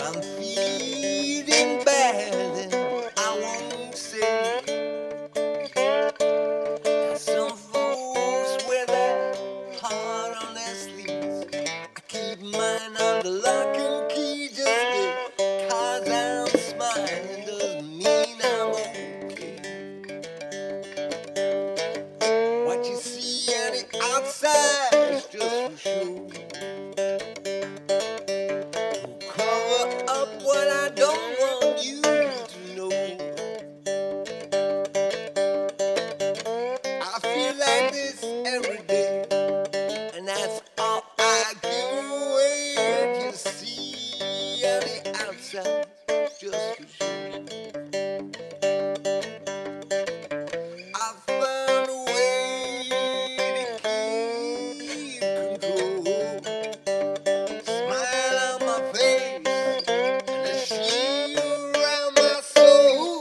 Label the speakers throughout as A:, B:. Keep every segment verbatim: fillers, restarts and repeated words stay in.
A: I'm feeling bad, and I won't say. There's some folks with their heart on their sleeves. I keep mine under lock and key just because I'm smiling doesn't mean I'm okay. What you see on the outside is just for show. Cover up what I don't want you to know. I feel like this every day, and that's all I give away. What you see on the outside is just for show. I found a way to keep control. Smile on my face and a shield around my soul.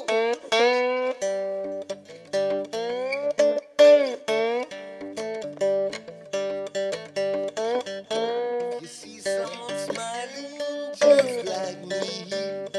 A: You see someone smiling just like me.